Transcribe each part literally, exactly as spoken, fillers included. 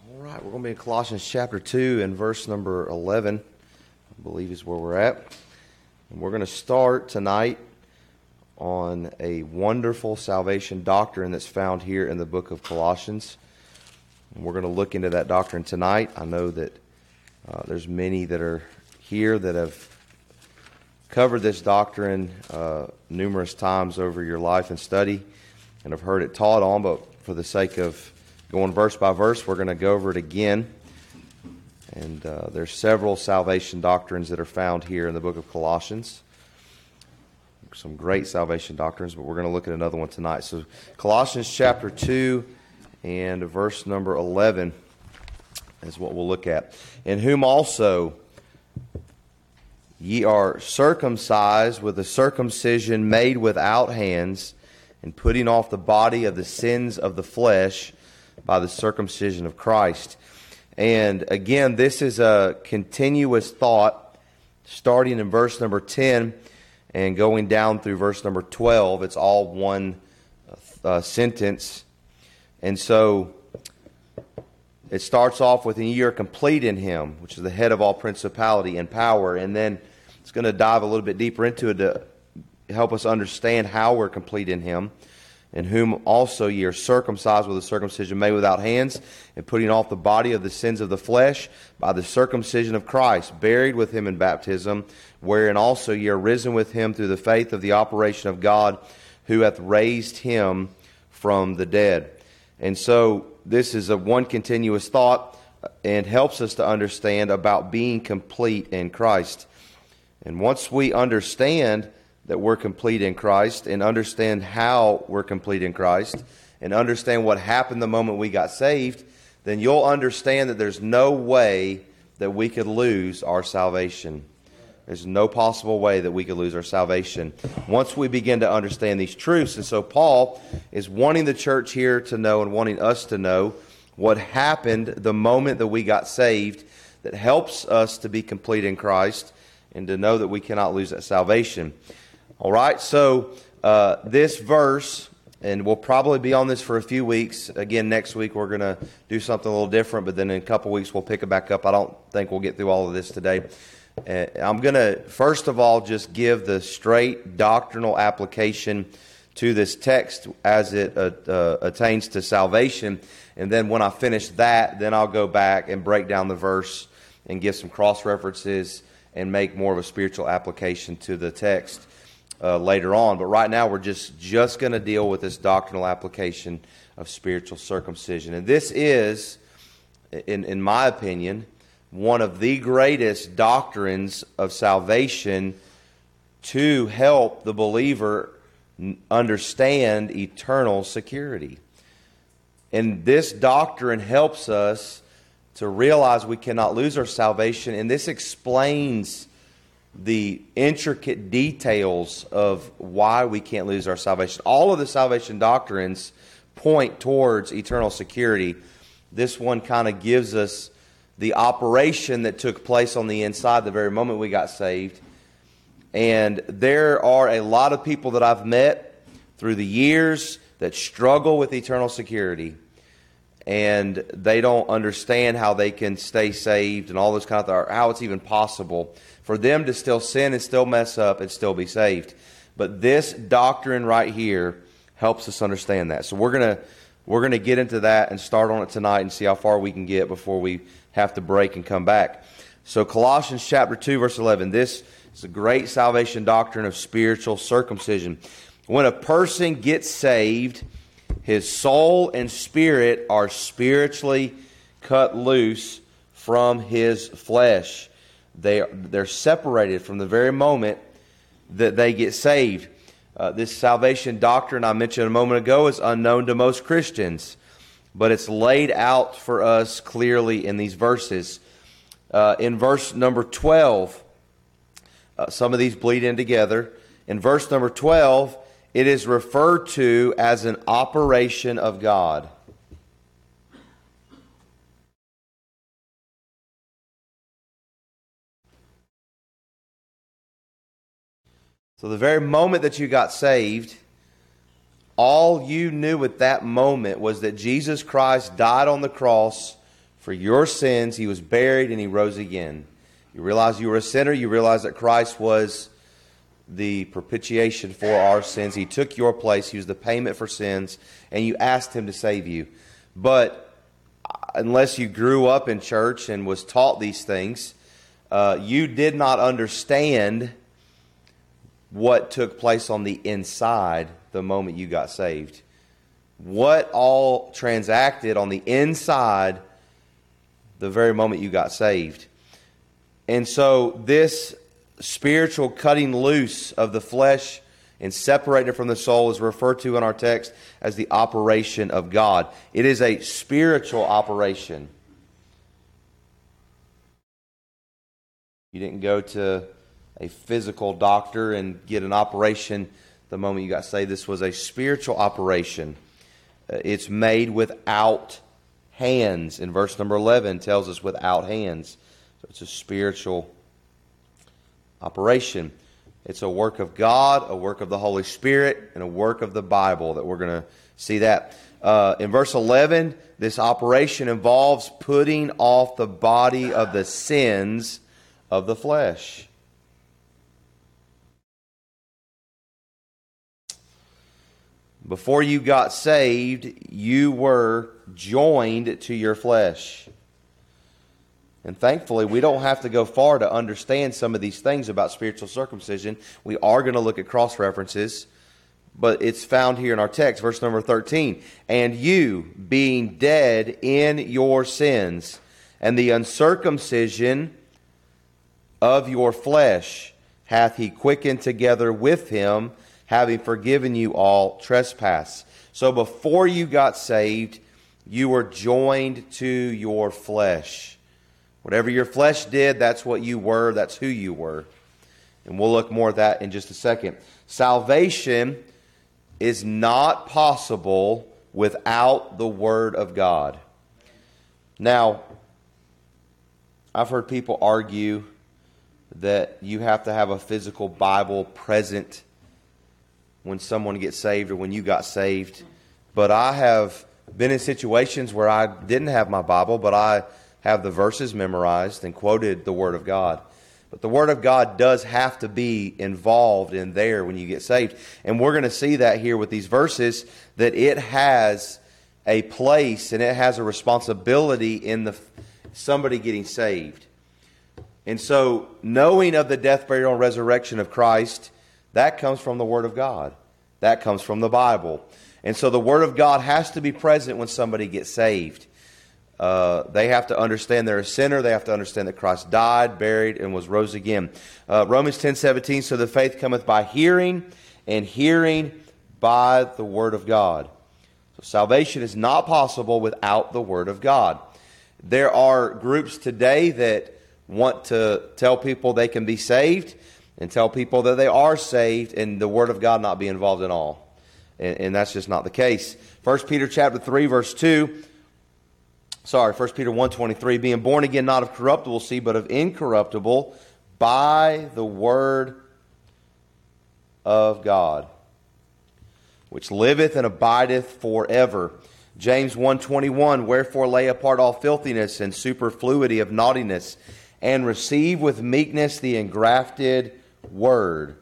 All right, we're going to be in Colossians chapter two and verse number eleven, I believe is where we're at. And we're going to start tonight on a wonderful salvation doctrine that's found here in the book of Colossians. And we're going to look into that doctrine tonight. I know that uh, there's many that are here that have covered this doctrine uh, numerous times over your life and study and have heard it taught on, but for the sake of going verse by verse, we're going to go over it again. And uh, there's several salvation doctrines that are found here in the book of Colossians. Some great salvation doctrines, but we're going to look at another one tonight. So Colossians chapter two and verse number eleven is what we'll look at. In whom also ye are circumcised with a circumcision made without hands, and putting off the body of the sins of the flesh by the circumcision of Christ. And again, this is a continuous thought starting in verse number ten and going down through verse number twelve. It's all one uh, sentence. And so it starts off with, and ye are complete in him, which is the head of all principality and power. And then it's going to dive a little bit deeper into it to help us understand how we're complete in him. In whom also ye are circumcised with a circumcision made without hands, and putting off the body of the sins of the flesh by the circumcision of Christ, buried with him in baptism, wherein also ye are risen with him through the faith of the operation of God, who hath raised him from the dead. And so this is a one continuous thought and helps us to understand about being complete in Christ. And once we understand that we're complete in Christ, and understand how we're complete in Christ, and understand what happened the moment we got saved, then you'll understand that there's no way that we could lose our salvation. There's no possible way that we could lose our salvation once we begin to understand these truths. And so Paul is wanting the church here to know, and wanting us to know, what happened the moment that we got saved that helps us to be complete in Christ and to know that we cannot lose that salvation. All right, so uh, this verse, and we'll probably be on this for a few weeks. Again, next week we're going to do something a little different, but then in a couple weeks we'll pick it back up. I don't think we'll get through all of this today. Uh, I'm going to, first of all, just give the straight doctrinal application to this text as it uh, uh, attains to salvation. And then when I finish that, then I'll go back and break down the verse and give some cross-references and make more of a spiritual application to the text Uh, later on. But right now we're just, just going to deal with this doctrinal application of spiritual circumcision. And this is, in, in my opinion, one of the greatest doctrines of salvation to help the believer understand eternal security. And this doctrine helps us to realize we cannot lose our salvation, and this explains the intricate details of why we can't lose our salvation. All of the salvation doctrines point towards eternal security. This one kind of gives us the operation that took place on the inside the very moment we got saved. And there are a lot of people that I've met through the years that struggle with eternal security. And they don't understand how they can stay saved and all this kind of thing, how it's even possible for them to still sin and still mess up and still be saved. But this doctrine right here helps us understand that. So we're gonna we're gonna get into that and start on it tonight and see how far we can get before we have to break and come back. So Colossians chapter two, verse eleven. This is a great salvation doctrine of spiritual circumcision. When a person gets saved, his soul and spirit are spiritually cut loose from his flesh. They are, they're separated from the very moment that they get saved. Uh, this salvation doctrine I mentioned a moment ago is unknown to most Christians, but it's laid out for us clearly in these verses. Uh, in verse number twelve, uh, some of these bleed in together. In verse number twelve, it is referred to as an operation of God. So the very moment that you got saved, all you knew at that moment was that Jesus Christ died on the cross For your sins he was buried and he rose again. You realize you were a sinner. You realize that Christ was the propitiation for our sins. He took your place. He was the payment for sins. And you asked him to save you. But unless you grew up in church and was taught these things, uh, you did not understand what took place on the inside the moment you got saved. What all transacted on the inside the very moment you got saved. And so this spiritual cutting loose of the flesh and separating it from the soul is referred to in our text as the operation of God. It is a spiritual operation. You didn't go to a physical doctor and get an operation the moment you got saved. This was a spiritual operation. It's made without hands. In verse number eleven tells us without hands. So it's a spiritual operation. It's a work of God, a work of the Holy Spirit, and a work of the Bible that we're going to see that. Uh, in verse eleven, this operation involves putting off the body of the sins of the flesh. Before you got saved, you were joined to your flesh. And thankfully, we don't have to go far to understand some of these things about spiritual circumcision. We are going to look at cross-references, but it's found here in our text, verse number thirteen. And you, being dead in your sins, and the uncircumcision of your flesh, hath he quickened together with him, having forgiven you all trespass. So before you got saved, you were joined to your flesh. Whatever your flesh did, that's what you were, that's who you were. And we'll look more at that in just a second. Salvation is not possible without the Word of God. Now, I've heard people argue that you have to have a physical Bible present when someone gets saved or when you got saved. But I have been in situations where I didn't have my Bible, but I have the verses memorized and quoted the Word of God. But the Word of God does have to be involved in there when you get saved. And we're going to see that here with these verses, that it has a place and it has a responsibility in the somebody getting saved. And so knowing of the death, burial, and resurrection of Christ, that comes from the Word of God. That comes from the Bible. And so the Word of God has to be present when somebody gets saved. Uh, they have to understand they're a sinner. They have to understand that Christ died, buried, and was rose again. Uh, Romans ten seventeen, so the faith cometh by hearing, and hearing by the Word of God. So salvation is not possible without the Word of God. There are groups today that want to tell people they can be saved and tell people that they are saved and the Word of God not be involved at all. And, and that's just not the case. First Peter chapter three, verse two. Sorry, First Peter one twenty-three, being born again not of corruptible seed, but of incorruptible, by the Word of God, which liveth and abideth forever. James one twenty-one, wherefore lay apart all filthiness and superfluity of naughtiness, and receive with meekness the engrafted Word,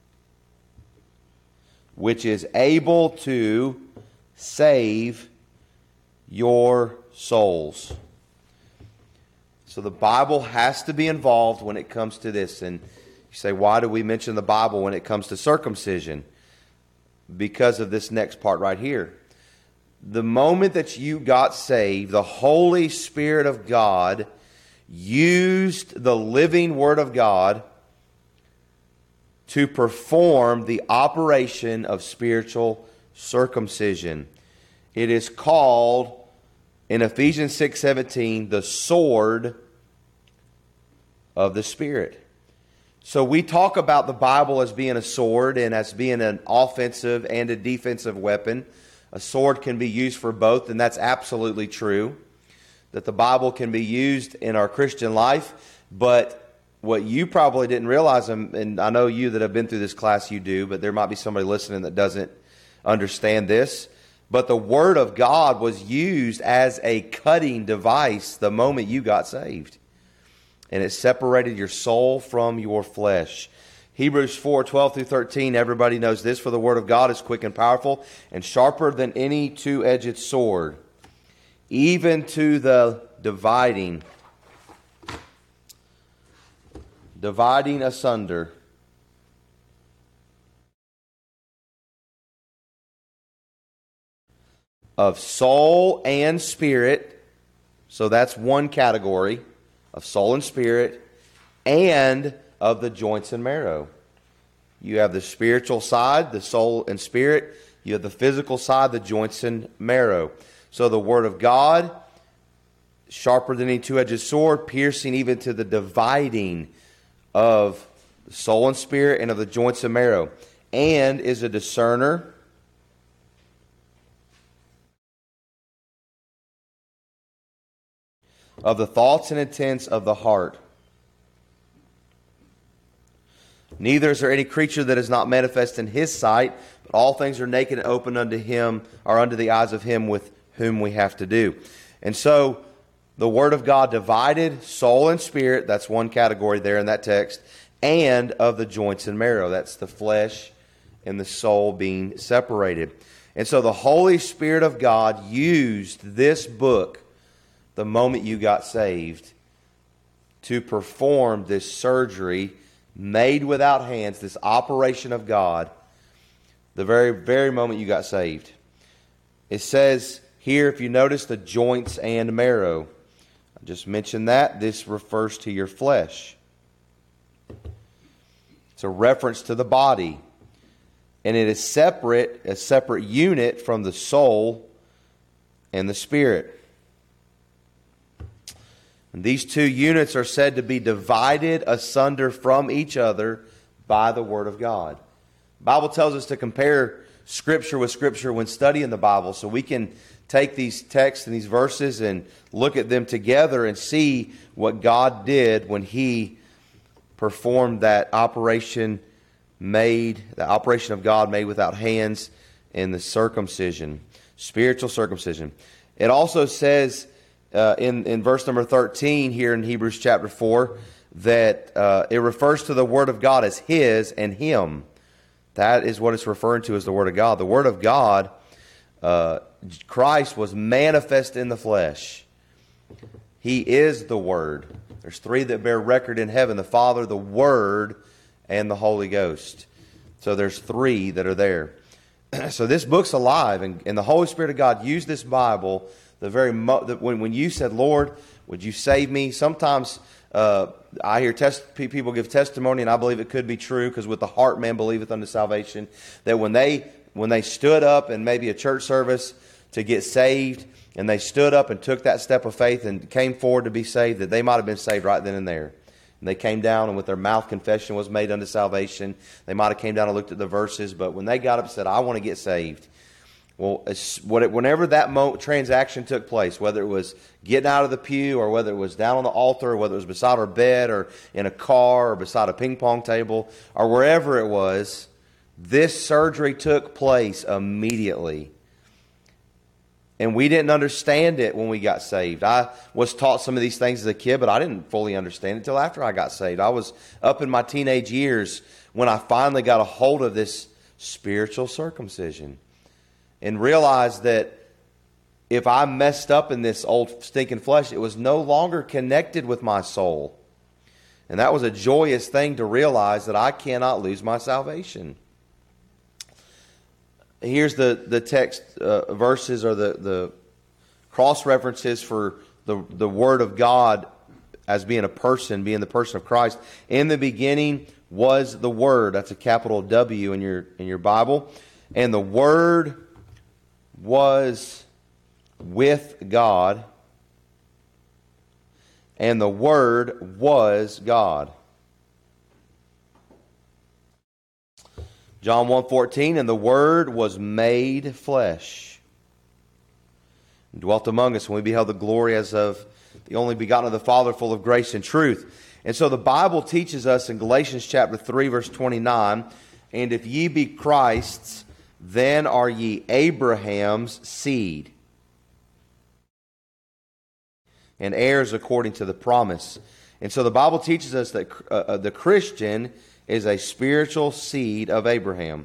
which is able to save your souls. So the Bible has to be involved when it comes to this. And you say, why do we mention the Bible when it comes to circumcision? Because of this next part right here. The moment that you got saved, the Holy Spirit of God used the living Word of God to perform the operation of spiritual circumcision. It is called, in Ephesians six seventeen, the sword of the Spirit. So we talk about the Bible as being a sword and as being an offensive and a defensive weapon. A sword can be used for both, and that's absolutely true. That the Bible can be used in our Christian life, but what you probably didn't realize, and I know you that have been through this class, you do, but there might be somebody listening that doesn't understand this, But the Word of God was used as a cutting device the moment you got saved. And it separated your soul from your flesh. Hebrews four, twelve through thirteen, everybody knows this. For the Word of God is quick and powerful and sharper than any two-edged sword, even to the dividing, dividing asunder of soul and spirit. So that's one category of soul and spirit, and of the joints and marrow. You have the spiritual side, the soul and spirit. You have the physical side, the joints and marrow. So the Word of God, sharper than any two-edged sword, piercing even to the dividing of the soul and spirit and of the joints and marrow, and is a discerner of the thoughts and intents of the heart. Neither is there any creature that is not manifest in His sight, but all things are naked and open unto Him, or unto the eyes of Him with whom we have to do. And so, the Word of God divided soul and spirit, that's one category there in that text, and of the joints and marrow, that's the flesh and the soul being separated. And so the Holy Spirit of God used this book the moment you got saved to perform this surgery made without hands, this operation of God, the very, very moment you got saved. It says here, if you notice, the joints and marrow. I just mentioned that. This refers to your flesh. It's a reference to the body. And it is separate, a separate unit from the soul and the spirit. And these two units are said to be divided asunder from each other by the Word of God. The Bible tells us to compare Scripture with Scripture when studying the Bible, so we can take these texts and these verses and look at them together and see what God did when He performed that operation made, the operation of God made without hands, in the circumcision, spiritual circumcision. It also says Uh, in, in verse number thirteen here in Hebrews chapter four, that uh, it refers to the Word of God as His and Him. That is what it's referring to as the Word of God. The Word of God, uh, Christ was manifest in the flesh. He is the Word. There's three that bear record in heaven: the Father, the Word, and the Holy Ghost. So there's three that are there. So this book's alive, and, and the Holy Spirit of God used this Bible. The very mo- the, when when you said, "Lord, would you save me?" Sometimes uh, I hear test- people give testimony, and I believe it could be true, because with the heart man believeth unto salvation. That when they when they stood up in maybe a church service to get saved, and they stood up and took that step of faith and came forward to be saved, that they might have been saved right then and there. And they came down, and with their mouth confession was made unto salvation. They might have came down and looked at the verses, but when they got up and said, "I want to get saved," well, whenever that mo- transaction took place, whether it was getting out of the pew, or whether it was down on the altar, or whether it was beside our bed, or in a car, or beside a ping pong table, or wherever it was, this surgery took place immediately. And we didn't understand it when we got saved. I was taught some of these things as a kid, but I didn't fully understand it until after I got saved. I was up in my teenage years when I finally got a hold of this spiritual circumcision, and realized that if I messed up in this old stinking flesh, it was no longer connected with my soul. And that was a joyous thing to realize, that I cannot lose my salvation. Here's the, the text uh, verses, or the, the cross references for the, the Word of God as being a person, being the person of Christ. In the beginning was the Word. That's a capital W in your in your Bible. And the Word was with God, and the Word was God. John one fourteen, and the Word was made flesh, and dwelt among us, and we beheld the glory as of the only begotten of the Father, full of grace and truth. And so the Bible teaches us in Galatians chapter three, verse twenty-nine, and if ye be Christ's, then are ye Abraham's seed, and heirs according to the promise. And so the Bible teaches us that uh, the Christian is a spiritual seed of Abraham.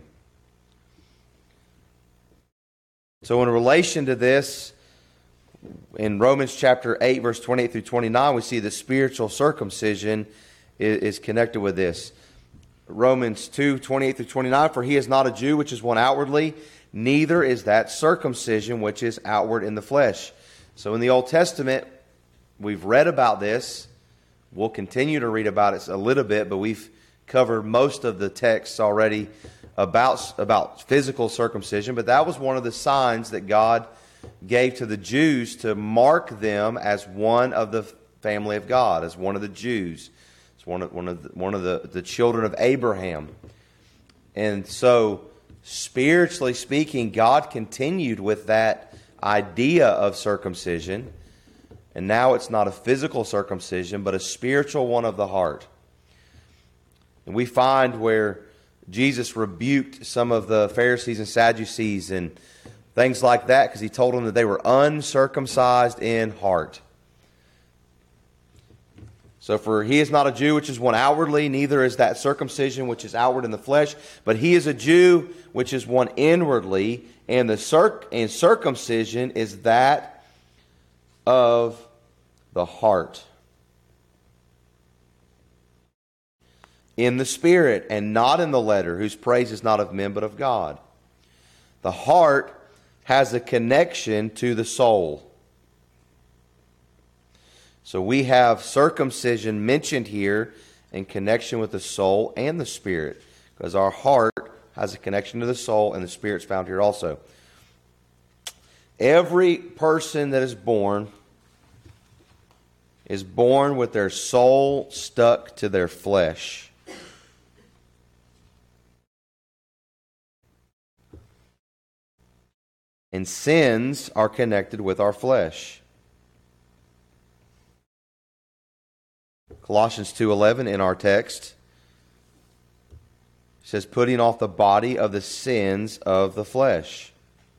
So in relation to this, in Romans chapter eight, verse twenty-eight through twenty-nine, we see the spiritual circumcision is, is connected with this. Romans two, twenty-eight through twenty-nine, for he is not a Jew which is one outwardly, neither is that circumcision which is outward in the flesh. So in the Old Testament, we've read about this. We'll continue to read about it a little bit, but we've covered most of the texts already about, about physical circumcision. But that was one of the signs that God gave to the Jews to mark them as one of the family of God, as one of the Jews. It's one of, one of, the, one of the, the children of Abraham. And so, spiritually speaking, God continued with that idea of circumcision. And now it's not a physical circumcision, but a spiritual one of the heart. And we find where Jesus rebuked some of the Pharisees and Sadducees and things like that because he told them that they were uncircumcised in heart. So for he is not a Jew which is one outwardly, neither is that circumcision which is outward in the flesh, but he is a Jew which is one inwardly, and the circ- and circumcision is that of the heart, in the spirit, and not in the letter, whose praise is not of men but of God. The heart has a connection to the soul. So we have circumcision mentioned here in connection with the soul and the spirit, because our heart has a connection to the soul, and the spirit's found here also. Every person that is born is born with their soul stuck to their flesh. And sins are connected with our flesh. Colossians two eleven in our text says, putting off the body of the sins of the flesh.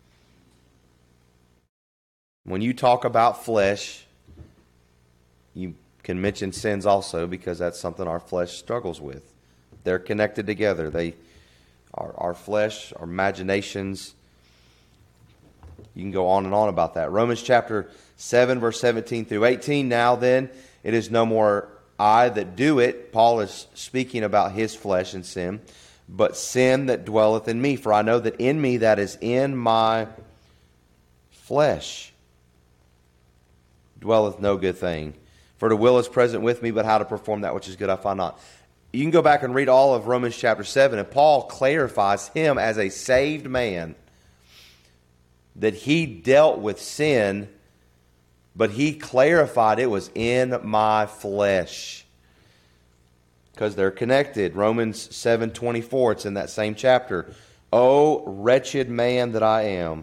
When you talk about flesh, you can mention sins also, because that's something our flesh struggles with. They're connected together. They, our, our flesh, our imaginations. You can go on and on about that. Romans chapter seven, verse seventeen through eighteen. Now then, it is no more I that do it. Paul is speaking about his flesh and sin. But sin that dwelleth in me. For I know that in me, that is in my flesh, dwelleth no good thing. For the will is present with me, but how to perform that which is good I find not. You can go back and read all of Romans chapter seven, and Paul clarifies him as a saved man, that he dealt with sin, but he clarified it was in my flesh, because they're connected. Romans seven twenty-four, it's in that same chapter. O wretched man that I am,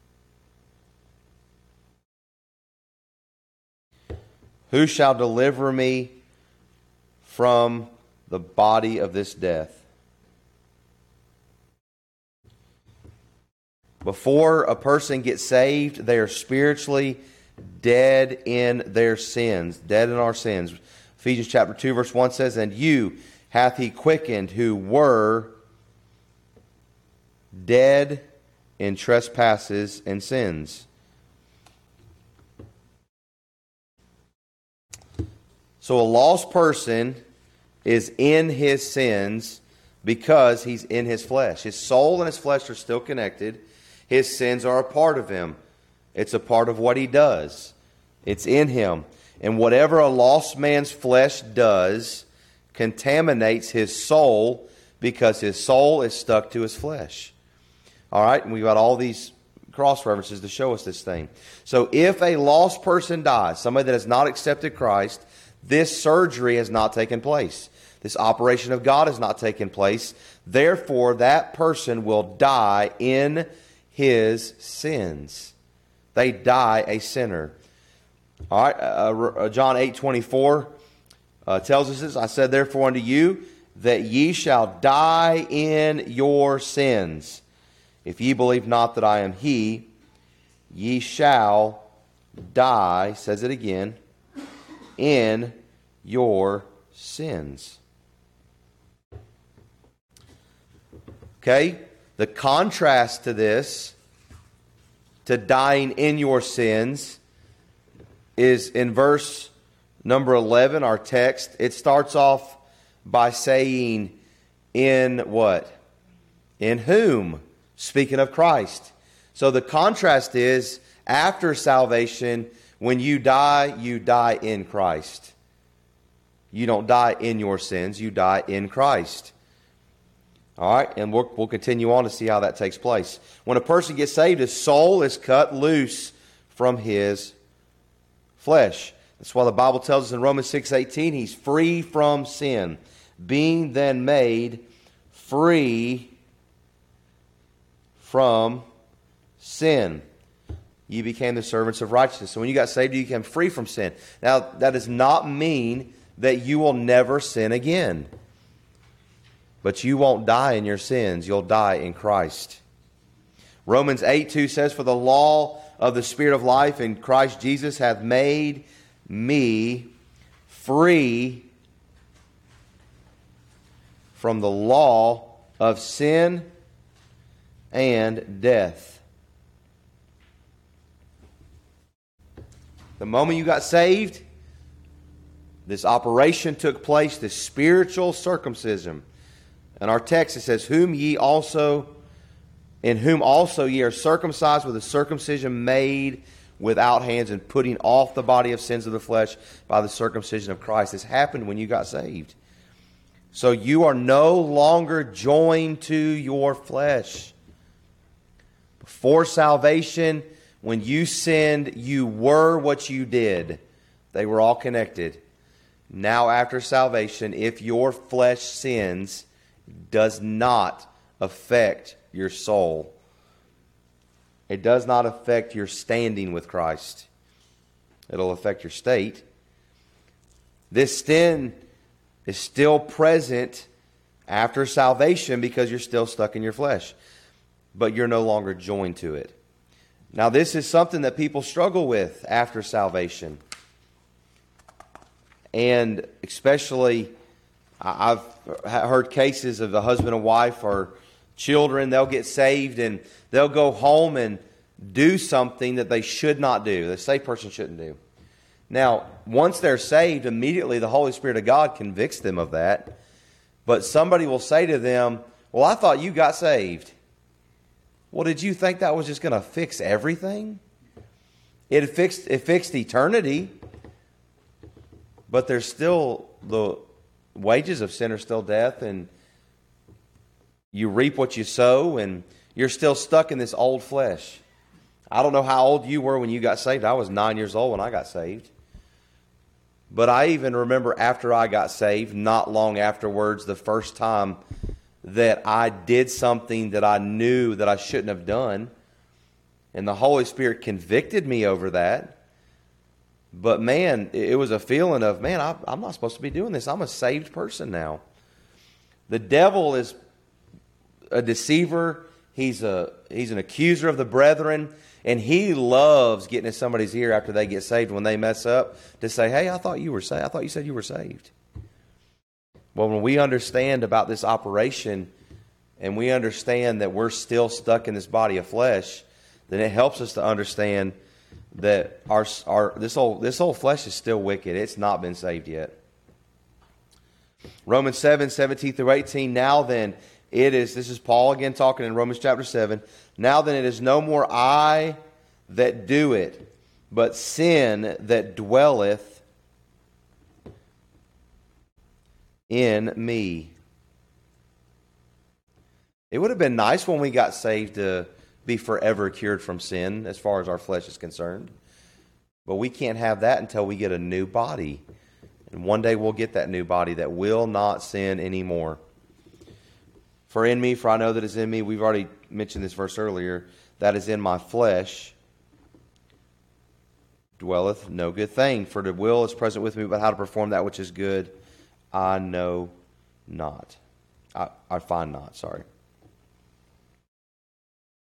who shall deliver me from the body of this death? Before a person gets saved, they are spiritually dead in their sins, dead in our sins. Ephesians chapter two, verse one says, and you hath he quickened who were dead in trespasses and sins. So a lost person is in his sins because he's in his flesh. His soul and his flesh are still connected. His sins are a part of him. It's a part of what he does. It's in him. And whatever a lost man's flesh does contaminates his soul, because his soul is stuck to his flesh. All right? And we've got all these cross references to show us this thing. So if a lost person dies, somebody that has not accepted Christ, this surgery has not taken place. This operation of God has not taken place. Therefore, that person will die in his sins. They die a sinner. All right, uh, John eight twenty-four uh, tells us this. I said, therefore unto you, that ye shall die in your sins. If ye believe not that I am he, ye shall die, says it again, in your sins. Okay? The contrast to this, to dying in your sins, is in verse number eleven, our text. It starts off by saying, in what? In whom? Speaking of Christ. So the contrast is, after salvation, when you die, you die in Christ. You don't die in your sins, you die in Christ. All right, and we'll, we'll continue on to see how that takes place. When a person gets saved, his soul is cut loose from his flesh. That's why the Bible tells us in Romans six eighteen, he's free from sin, being then made free from sin. You became the servants of righteousness. So when you got saved, you became free from sin. Now, that does not mean that you will never sin again. But you won't die in your sins. You'll die in Christ. Romans eight two says, for the law of the Spirit of life in Christ Jesus hath made me free from the law of sin and death. The moment you got saved, this operation took place, this spiritual circumcision. In our text it says, whom ye also, in whom also ye are circumcised with a circumcision made without hands, and putting off the body of sins of the flesh by the circumcision of Christ. This happened when you got saved. So you are no longer joined to your flesh. Before salvation, when you sinned, you were what you did. They were all connected. Now after salvation, if your flesh sins, it does not affect your soul. It does not affect your standing with Christ. It'll affect your state. This sin is still present after salvation because you're still stuck in your flesh. But you're no longer joined to it. Now this is something that people struggle with after salvation. And especially, I've heard cases of a husband and wife or children, they'll get saved and they'll go home and do something that they should not do, the saved person shouldn't do. Now, once they're saved, immediately the Holy Spirit of God convicts them of that. But somebody will say to them, well, I thought you got saved. Well, did you think that was just going to fix everything? It fixed, it fixed eternity, but there's still, the wages of sin are still death, and you reap what you sow, and you're still stuck in this old flesh. I don't know how old you were when you got saved. I was nine years old when I got saved. But I even remember after I got saved, not long afterwards, the first time that I did something that I knew that I shouldn't have done. And the Holy Spirit convicted me over that. But man, it was a feeling of, man, I, I'm not supposed to be doing this. I'm a saved person now. The devil is a deceiver. He's a he's an accuser of the brethren. And he loves getting in somebody's ear after they get saved when they mess up to say, hey, I thought you were saved. I thought you said you were saved. Well, when we understand about this operation and we understand that we're still stuck in this body of flesh, then it helps us to understand that our our this whole this whole flesh is still wicked. It's not been saved yet. Romans seven, seventeen through eighteen. Now then, it is, this is Paul again talking in Romans chapter seven. Now then, it is no more I that do it, but sin that dwelleth in me. It would have been nice when we got saved to be forever cured from sin as far as our flesh is concerned. But we can't have that until we get a new body. And one day we'll get that new body that will not sin anymore. For in me, for I know that is in me, we've already mentioned this verse earlier, that is in my flesh dwelleth no good thing. For the will is present with me, but how to perform that which is good, I know not. I, I find not, sorry.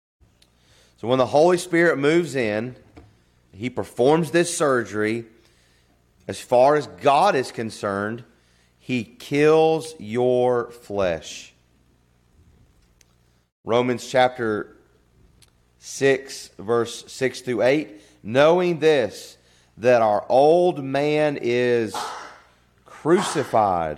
So when the Holy Spirit moves in, He performs this surgery. As far as God is concerned, He kills your flesh. Romans chapter six, verse six through eight. Knowing this, that our old man is crucified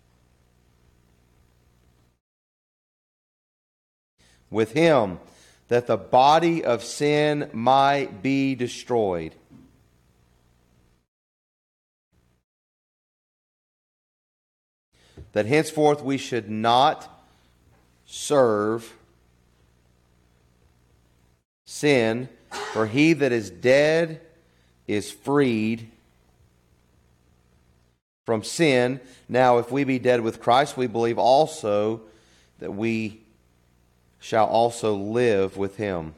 with Him, that the body of sin might be destroyed, that henceforth we should not serve sin, for he that is dead is freed from sin. Now, if we be dead with Christ, we believe also that we shall also live with Him.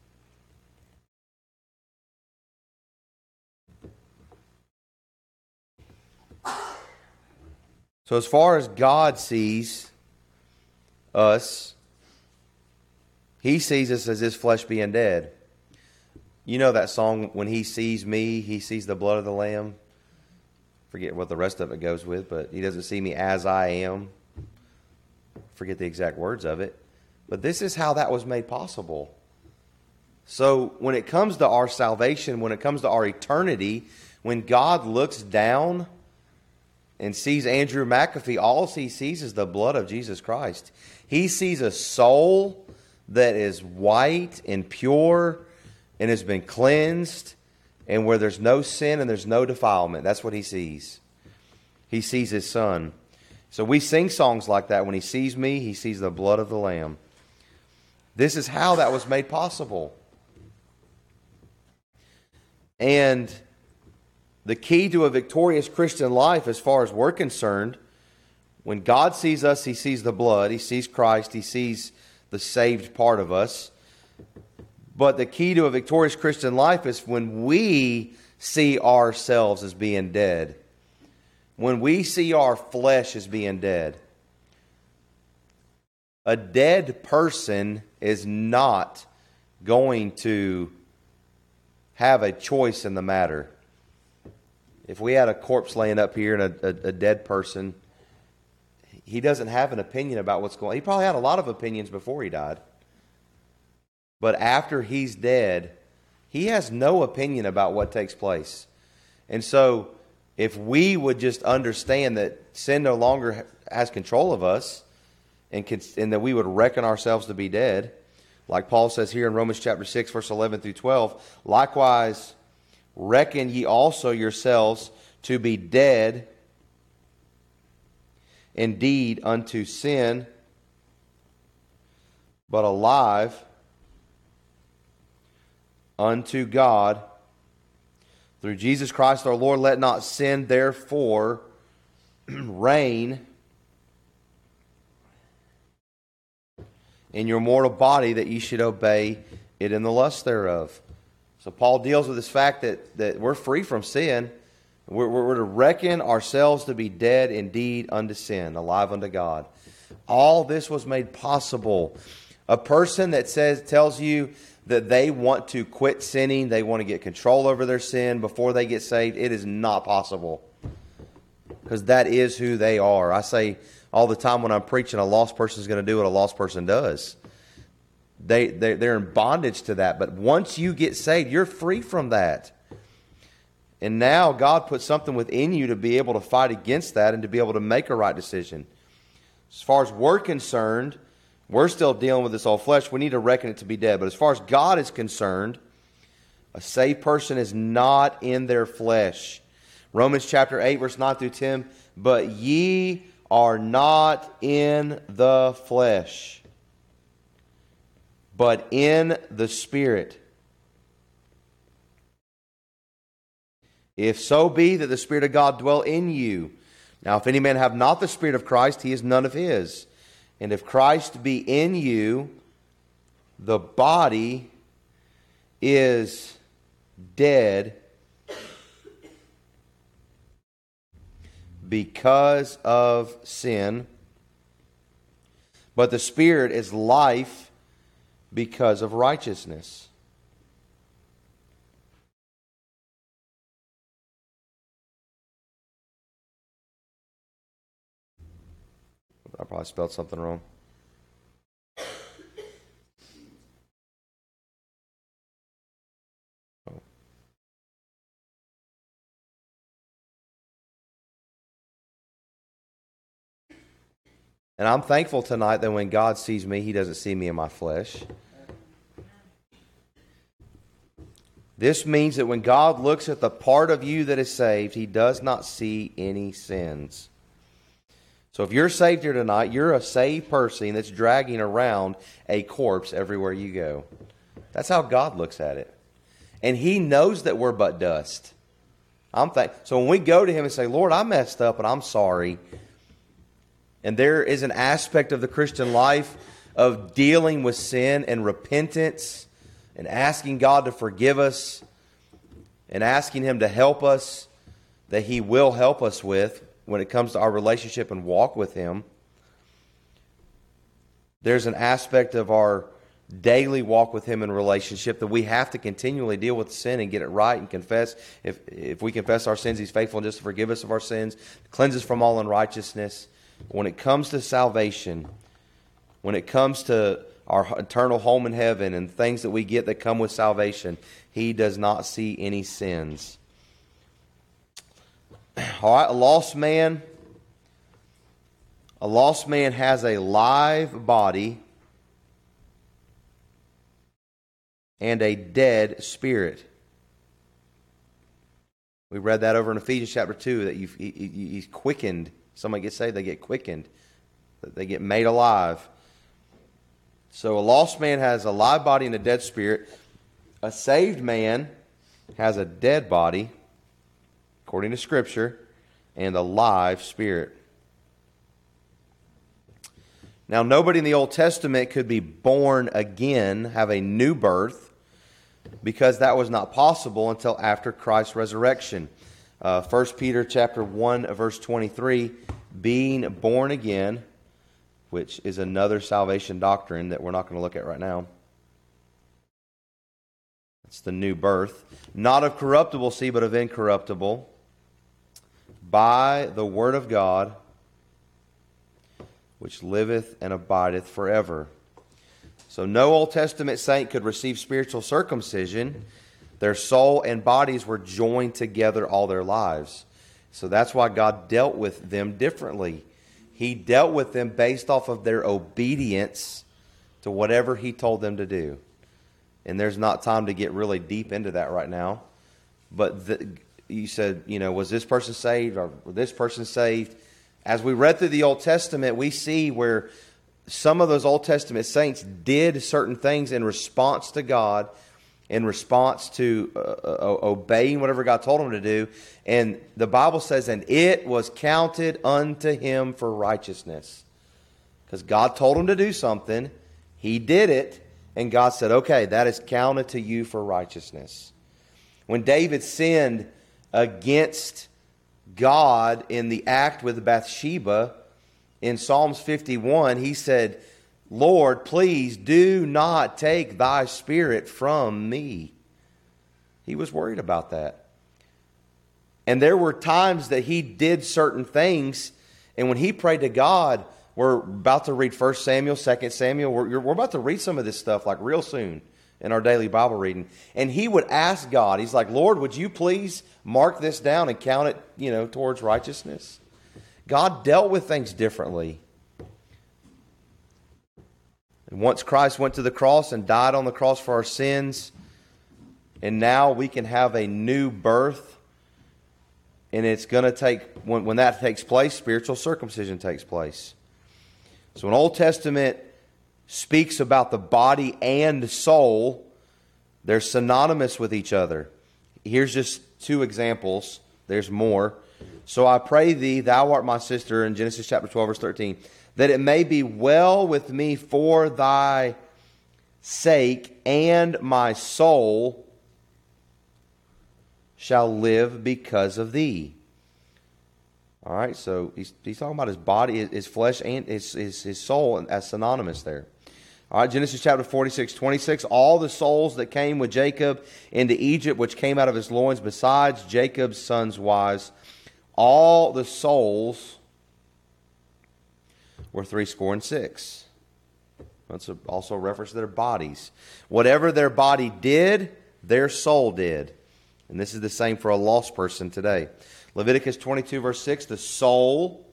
So as far as God sees us, He sees us as His flesh being dead. You know that song, when He sees me, He sees the blood of the Lamb. Forget what the rest of it goes with, but He doesn't see me as I am. Forget the exact words of it. But this is how that was made possible. So when it comes to our salvation, when it comes to our eternity, when God looks down and sees Andrew McAfee, all He sees is the blood of Jesus Christ. He sees a soul that is white and pure and has been cleansed, and where there's no sin and there's no defilement. That's what He sees. He sees His Son. So we sing songs like that. When He sees me, He sees the blood of the Lamb. This is how that was made possible. And the key to a victorious Christian life, as far as we're concerned, when God sees us, He sees the blood, He sees Christ, He sees the saved part of us. But the key to a victorious Christian life is when we see ourselves as being dead. When we see our flesh as being dead. A dead person is not going to have a choice in the matter. If we had a corpse laying up here and a, a, a dead person, he doesn't have an opinion about what's going on. He probably had a lot of opinions before he died. But after he's dead, he has no opinion about what takes place. And so, if we would just understand that sin no longer has control of us, and, and that we would reckon ourselves to be dead, like Paul says here in Romans chapter six, verse eleven through twelve, likewise reckon ye also yourselves to be dead indeed unto sin, but alive unto God through Jesus Christ our Lord. Let not sin therefore reign in your mortal body, that ye should obey it in the lust thereof. So Paul deals with this fact that, that we're free from sin. We're, we're to reckon ourselves to be dead indeed unto sin, alive unto God. All this was made possible. A person that says tells you that they want to quit sinning, they want to get control over their sin before they get saved, it is not possible. Because that is who they are. I say all the time when I'm preaching, a lost person is going to do what a lost person does. They, they, they're in bondage to that. But once you get saved, you're free from that. And now God put something within you to be able to fight against that and to be able to make a right decision. As far as we're concerned, we're still dealing with this old flesh. We need to reckon it to be dead. But as far as God is concerned, a saved person is not in their flesh. Romans chapter eight, verse nine through ten. But ye are not in the flesh, but in the Spirit. If so be that the Spirit of God dwell in you. Now, if any man have not the Spirit of Christ, he is none of his. And if Christ be in you, the body is dead because of sin, but the Spirit is life because of righteousness. I probably spelled something wrong. And I'm thankful tonight that when God sees me, He doesn't see me in my flesh. This means that when God looks at the part of you that is saved, He does not see any sins. So if you're saved here tonight, you're a saved person that's dragging around a corpse everywhere you go. That's how God looks at it. And He knows that we're but dust. I'm th- so when we go to Him and say, Lord, I messed up and I'm sorry. And there is an aspect of the Christian life of dealing with sin and repentance and asking God to forgive us and asking Him to help us that He will help us with when it comes to our relationship and walk with Him. There's an aspect of our daily walk with Him in relationship that we have to continually deal with sin and get it right and confess. If, if we confess our sins, He's faithful and just to forgive us of our sins, cleanse us from all unrighteousness. When it comes to salvation, when it comes to our eternal home in heaven and things that we get that come with salvation, He does not see any sins. All right, a lost man, a lost man has a live body and a dead spirit. We read that over in Ephesians chapter two, that you've, he, he, He's quickened. Somebody gets saved, they get quickened. They get made alive. So a lost man has a live body and a dead spirit. A saved man has a dead body, according to Scripture, and a live spirit. Now, nobody in the Old Testament could be born again, have a new birth, because that was not possible until after Christ's resurrection. Uh, First Peter chapter one, verse twenty-three, being born again, which is another salvation doctrine that we're not going to look at right now. It's the new birth. Not of corruptible seed, but of incorruptible, by the word of God, which liveth and abideth forever. So no Old Testament saint could receive spiritual circumcision. Their soul and bodies were joined together all their lives. So that's why God dealt with them differently. He dealt with them based off of their obedience to whatever He told them to do. And there's not time to get really deep into that right now. But the, you said, you know, was this person saved or was this person saved? As we read through the Old Testament, we see where some of those Old Testament saints did certain things in response to God, in response to uh, uh, obeying whatever God told them to do. And the Bible says, and it was counted unto him for righteousness. Because God told him to do something, he did it, and God said, okay, that is counted to you for righteousness. When David sinned against God in the act with Bathsheba, in Psalms fifty-one, he said, Lord, please do not take thy spirit from me. He was worried about that. And there were times that he did certain things, and when he prayed to God, we're about to read First Samuel, Second Samuel. We're, we're about to read some of this stuff like real soon in our daily Bible reading. And he would ask God, he's like, Lord, would you please mark this down and count it, you know, towards righteousness? God dealt with things differently. And once Christ went to the cross and died on the cross for our sins, and now we can have a new birth, and it's going to take, when, when that takes place, spiritual circumcision takes place. So when Old Testament speaks about the body and soul, they're synonymous with each other. Here's just two examples. There's more. So I pray thee, thou art my sister, in Genesis chapter twelve, verse thirteen, that it may be well with me for thy sake, and my soul shall live because of thee. All right, so he's, he's talking about his body, his flesh, and his, his, his soul as synonymous there. All right, Genesis chapter forty-six, twenty-six. All the souls that came with Jacob into Egypt, which came out of his loins, besides Jacob's sons' wives, all the souls were three score and six. That's also a reference to their bodies. Whatever their body did, their soul did. And this is the same for a lost person today. Leviticus twenty-two, verse six, the soul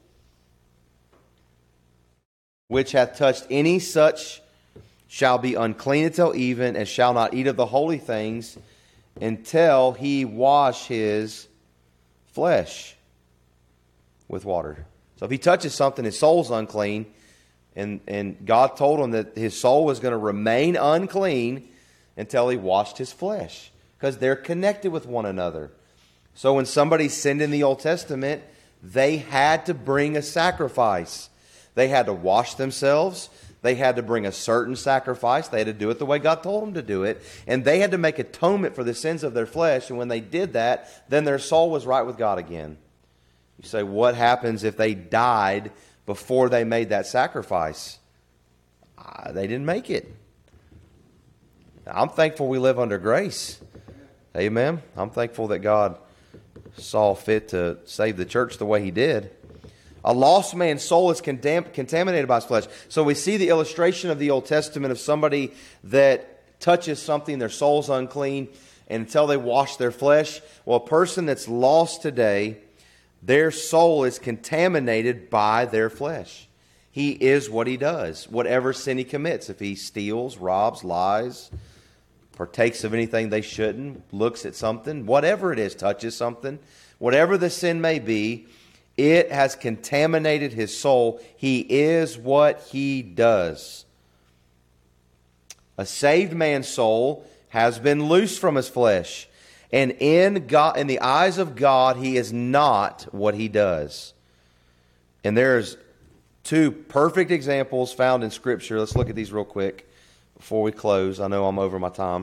which hath touched any such shall be unclean until even, and shall not eat of the holy things until he wash his flesh with water. So if he touches something, his soul's unclean, and, and God told him that his soul was going to remain unclean until he washed his flesh, because they're connected with one another. So when somebody sinned in the Old Testament, they had to bring a sacrifice. They had to wash themselves. They had to bring a certain sacrifice. They had to do it the way God told them to do it. And they had to make atonement for the sins of their flesh. And when they did that, then their soul was right with God again. You say, what happens if they died before they made that sacrifice? Uh, they didn't make it. I'm thankful we live under grace. Amen. I'm thankful that God saw fit to save the church the way he did. A lost man's soul is condam- contaminated by his flesh. So we see the illustration of the Old Testament of somebody that touches something, their soul's unclean, and until they wash their flesh. Well, a person that's lost today, their soul is contaminated by their flesh. He is what he does, whatever sin he commits. If he steals, robs, lies, partakes of anything they shouldn't, looks at something, whatever it is, touches something, whatever the sin may be, it has contaminated his soul. He is what he does. A saved man's soul has been loosed from his flesh. And in God, in the eyes of God, he is not what he does. And there's two perfect examples found in Scripture. Let's look at these real quick before we close. I know I'm over my time.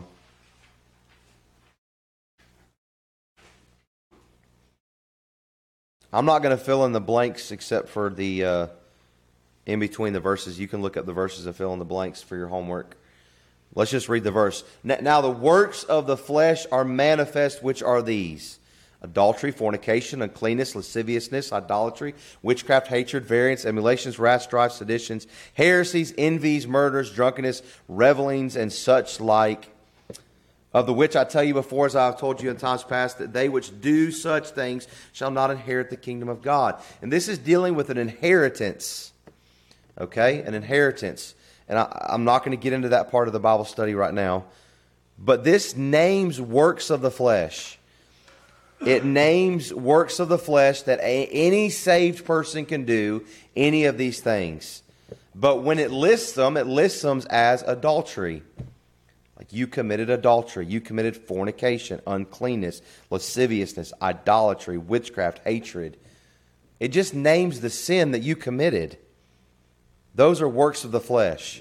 I'm not going to fill in the blanks except for the uh, in between the verses. You can look up the verses and fill in the blanks for your homework. Let's just read the verse. Now the works of the flesh are manifest, which are these: adultery, fornication, uncleanness, lasciviousness, idolatry, witchcraft, hatred, variance, emulations, wrath, strife, seditions, heresies, envies, murders, drunkenness, revelings, and such like. Of the which I tell you before, as I have told you in times past, that they which do such things shall not inherit the kingdom of God. And this is dealing with an inheritance. Okay? An inheritance. And I, I'm not going to get into that part of the Bible study right now. But this names works of the flesh. It names works of the flesh that a, any saved person can do any of these things. But when it lists them, it lists them as adultery. Like you committed adultery, you committed fornication, uncleanness, lasciviousness, idolatry, witchcraft, hatred. It just names the sin that you committed. Those are works of the flesh.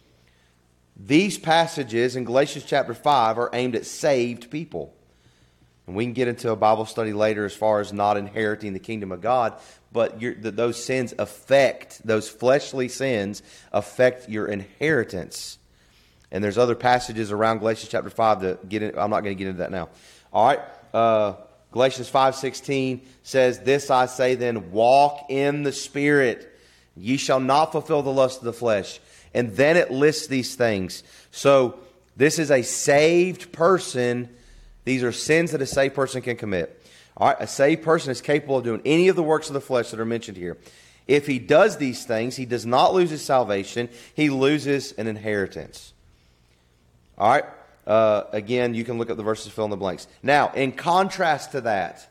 These passages in Galatians chapter five are aimed at saved people. And we can get into a Bible study later as far as not inheriting the kingdom of God, but your, the, those sins affect, those fleshly sins affect your inheritance. And there's other passages around Galatians chapter five that get in. I'm not going to get into that now. All right. Uh, Galatians five sixteen says, "This I say then, walk in the Spirit. Ye shall not fulfill the lust of the flesh." And then it lists these things. So this is a saved person. These are sins that a saved person can commit. All right. A saved person is capable of doing any of the works of the flesh that are mentioned here. If he does these things, he does not lose his salvation. He loses an inheritance. All right. Uh, again, you can look at the verses, fill in the blanks. Now, in contrast to that,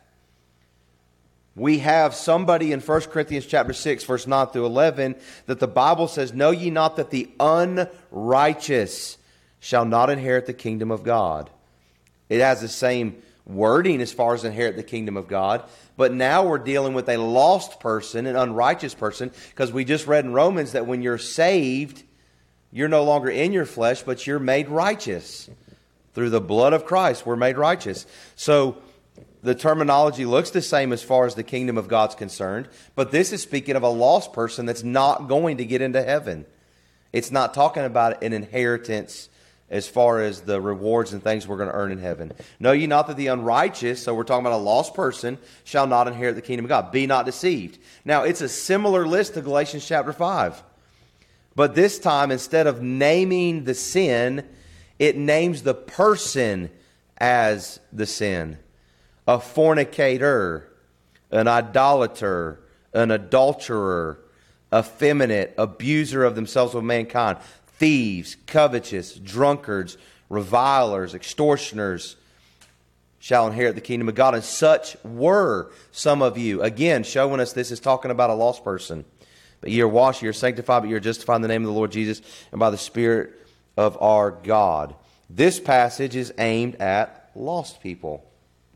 we have somebody in First Corinthians chapter six, verse nine through eleven, that the Bible says, "Know ye not that the unrighteous shall not inherit the kingdom of God?" It has the same wording as far as inherit the kingdom of God, but now we're dealing with a lost person, an unrighteous person, because we just read in Romans that when you're saved, you're no longer in your flesh, but you're made righteous. Through the blood of Christ, we're made righteous. So the terminology looks the same as far as the kingdom of God's concerned, but this is speaking of a lost person that's not going to get into heaven. It's not talking about an inheritance as far as the rewards and things we're going to earn in heaven. Know ye not that the unrighteous, so we're talking about a lost person, shall not inherit the kingdom of God. Be not deceived. Now, it's a similar list to Galatians chapter five. But this time, instead of naming the sin, it names the person as the sin. A fornicator, an idolater, an adulterer, effeminate, abuser of themselves with mankind, thieves, covetous, drunkards, revilers, extortioners shall inherit the kingdom of God. And such were some of you. Again, showing us this is talking about a lost person. But ye are washed, ye are sanctified, but ye are justified in the name of the Lord Jesus and by the Spirit of our God. This passage is aimed at lost people.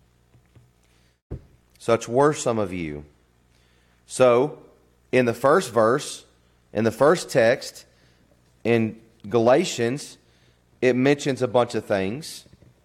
Such were some of you. So, in the first verse, in the first text, in Galatians, it mentions a bunch of things.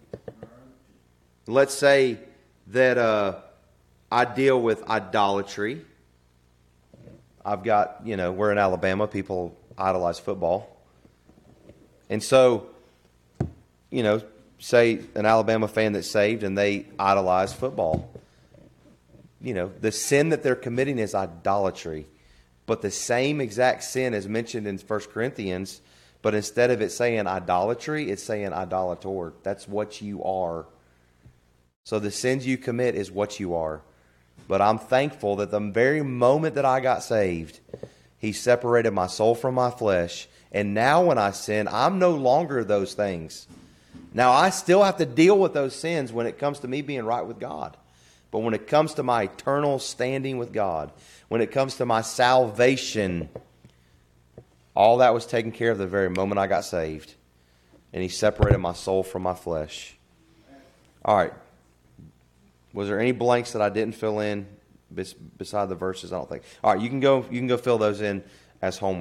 Let's say that uh, I deal with idolatry. I've got, you know, we're in Alabama, people idolize football. And so, you know, say an Alabama fan that's saved and they idolize football. You know, the sin that they're committing is idolatry. But the same exact sin is mentioned in First Corinthians, but instead of it saying idolatry, it's saying idolator. That's what you are. So the sins you commit is what you are. But I'm thankful that the very moment that I got saved, He separated my soul from my flesh. And now when I sin, I'm no longer those things. Now I still have to deal with those sins when it comes to me being right with God. But when it comes to my eternal standing with God, when it comes to my salvation, all that was taken care of the very moment I got saved. And He separated my soul from my flesh. All right. Was there any blanks that I didn't fill in beside the verses? I don't think. All right, you can go. You can go fill those in as homework.